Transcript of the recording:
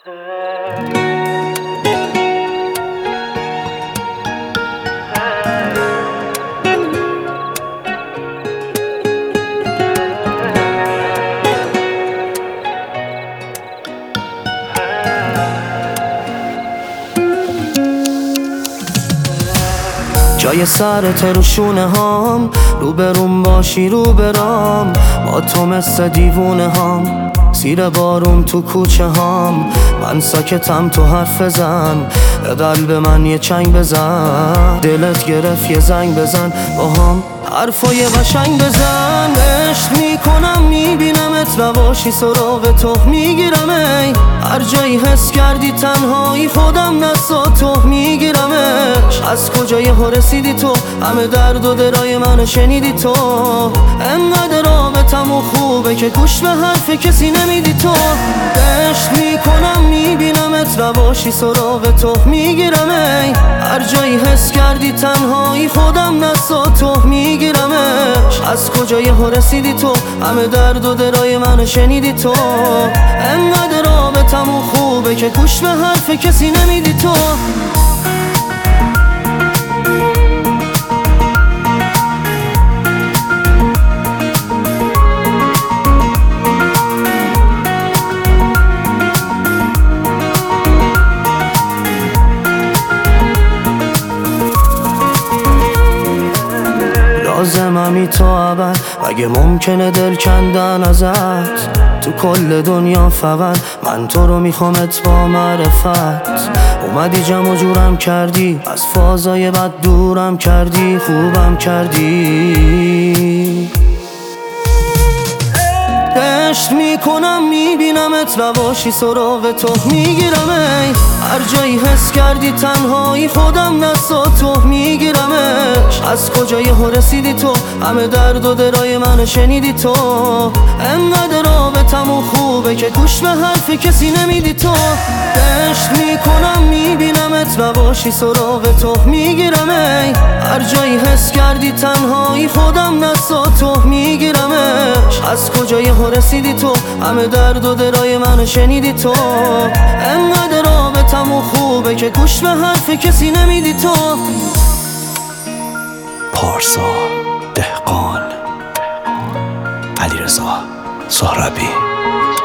جای سرت رو شونه هام، روبروم باشی رو برام، با تو مثل دیوونه هام، زیر بارون تو کوچه هام. من ساکتم تو حرف بزن، به قلب من یه چنگ بزن، دلت گرفت یه زنگ بزن، با هم حرفای قشنگ بزن. عشق میکنم میبینمت نباشی سراغ تو میگیرم، ای هر جایی حس کردی تنهایی خودم نسا تو میگیرمش. از کجای ها رسیدی تو، همه درد و درای منو شنیدی تو، انقدر رابطم و خوبه که گوش به حرف کسی نمیدی تو. عشق میکنم میبینمت نباشی سراغ تو میگیرم، ای هر جایی حس کردی تنهایی خودم نسا تو میگیرمش. از کجای ها رسیدی تو، همه درد و درای منو شنیدی تو، انقدر رابطم و خوبه که گوش به حرف کسی نمیدی تو. لازممی تو ابد، مگه ممکنه دل کندن ازت؟ تو کل دنیا فقط من تو رو میخوامت با معرفت. اومدی جمع جورم کردی، از فازای بد دورم کردی، خوبم کردی. عشق میکنم میبینمت نباشی سراغ تو میگیرم، ای هر جایی حس کردی تنهایی خودم نسا تو میگیرمش. از کجای ها رسیدی تو، همه درد و درای منو شنیدی تو، انقدر رابطم و خوبه که گوش به حرف کسی نمیدی تو. عشق میکنم میبینمت نباشی سراغ تو میگیرم، ای هر جایی حس کردی تنهایی خودم نسا تو میگیرمش. از کجای ها رسیدی تو، همه درد و درای منو شنیدی تو، انقدر رابطم و خوبه که گوش به حرف کسی نمیدی تو. پارسا دهقان، علیرضا سهرابی.